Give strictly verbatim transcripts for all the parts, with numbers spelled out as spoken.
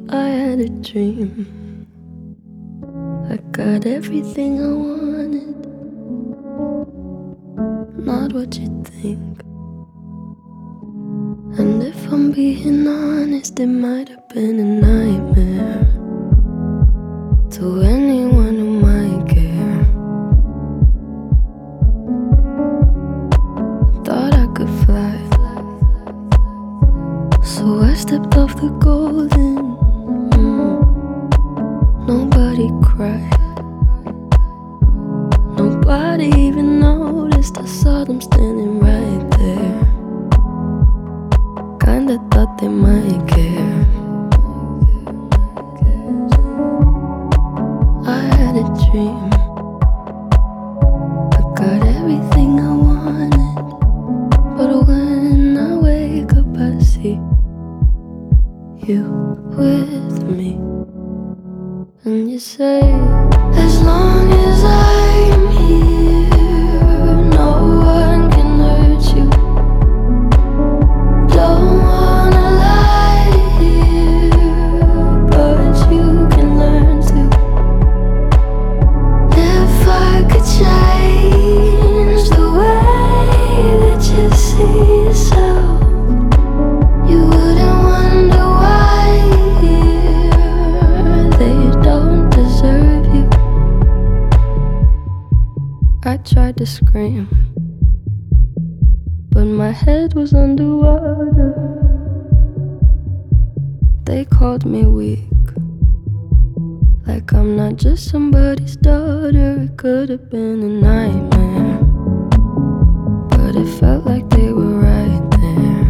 I had a dream. I got everything I wanted, not what you think. And if I'm being honest, it might have been a nightmare to anyone who might care. Thought I could fly, so I stepped off the golden. mm. Nobody cried, nobody even noticed. I saw them standing right there. Kinda thought they might care. I had a dream. I got everything I wanted, but when I wake up I see you with me. And you say, as long as I'm here, no one can hurt you. Don't wanna lie here, but you can learn to. If I could change the way that you see yourself, you wouldn't wonder why here they don't deserve you. I tried to scream, but my head was underwater. They called me weak, like I'm not just somebody's daughter. It could have been a nightmare, but it felt like they were right there.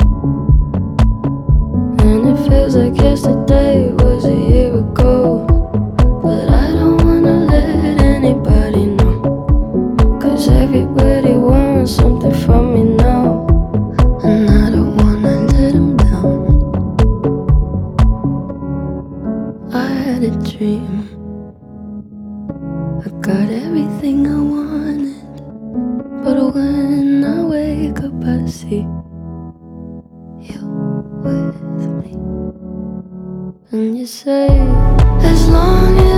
And it feels like yesterday was a year ago, but I don't wanna let anybody know, 'cause everybody wants something from me now, and I don't wanna let them down. I had a dream. I got everything I wanted, but when I wake up I see you with me. And you say, as long as